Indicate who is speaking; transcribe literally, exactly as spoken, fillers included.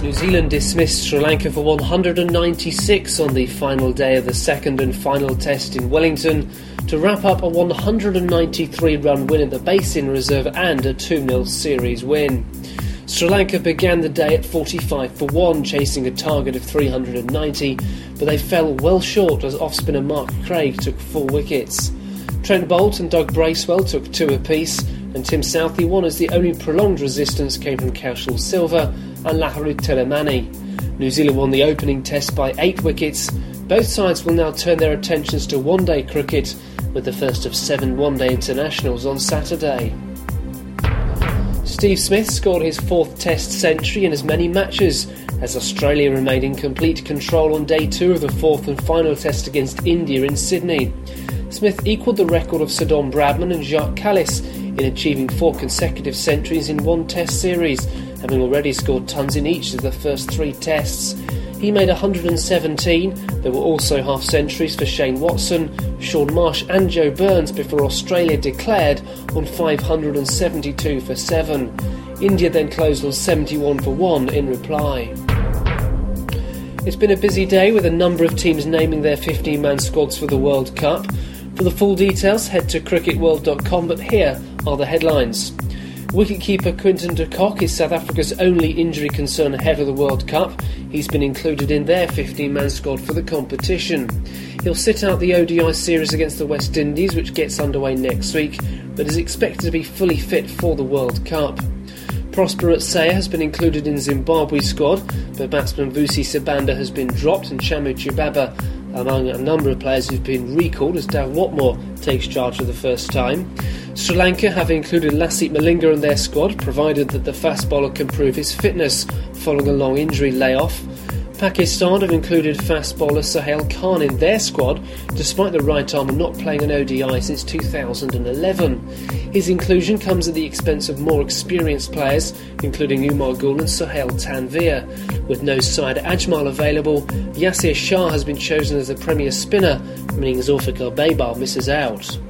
Speaker 1: New Zealand dismissed Sri Lanka for one hundred ninety-six on the final day of the second and final test in Wellington to wrap up a one hundred ninety-three run win at the Basin Reserve and a two nil series win. Sri Lanka began the day at forty-five for one, chasing a target of three hundred ninety, but they fell well short as off-spinner Mark Craig took four wickets. Trent Boult and Doug Bracewell took two apiece, and Tim Southey won as the only prolonged resistance came from Kaushal Silva and Laharu Telemani. New Zealand won the opening test by eight wickets. Both sides will now turn their attentions to one-day cricket, with the first of seven one-day internationals on Saturday. Steve Smith scored his fourth Test century in as many matches, as Australia remained in complete control on day two of the fourth and final Test against India in Sydney. Smith equalled the record of Sir Don Bradman and Jacques Kallis in achieving four consecutive centuries in one Test series, having already scored tons in each of the first three Tests. He made one hundred seventeen. There were also half-centuries for Shane Watson, Shaun Marsh and Joe Burns before Australia declared on five hundred seventy-two for seven. India then closed on seventy-one for one in reply. It's been a busy day with a number of teams naming their fifteen-man squads for the World Cup. For the full details, head to cricket world dot com, but here are the headlines. Wicketkeeper Quinton de Kock is South Africa's only injury concern ahead of the World Cup. He's been included in their fifteen-man squad for the competition. He'll sit out the O D I series against the West Indies, which gets underway next week, but is expected to be fully fit for the World Cup. Prosper Sayre has been included in Zimbabwe's squad, but batsman Vusi Sibanda has been dropped and Shamu Chibaba among a number of players who've been recalled as Dav Watmore takes charge for the first time. Sri Lanka have included Lasith Malinga in their squad, provided that the fast bowler can prove his fitness following a long injury layoff. Pakistan have included fast bowler Sohail Khan in their squad, despite the right armer not playing an O D I since two thousand eleven. His inclusion comes at the expense of more experienced players, including Umar Gul and Sohail Tanveer. With no side Ajmal available, Yasir Shah has been chosen as the premier spinner, meaning Zulfikar Babar misses out.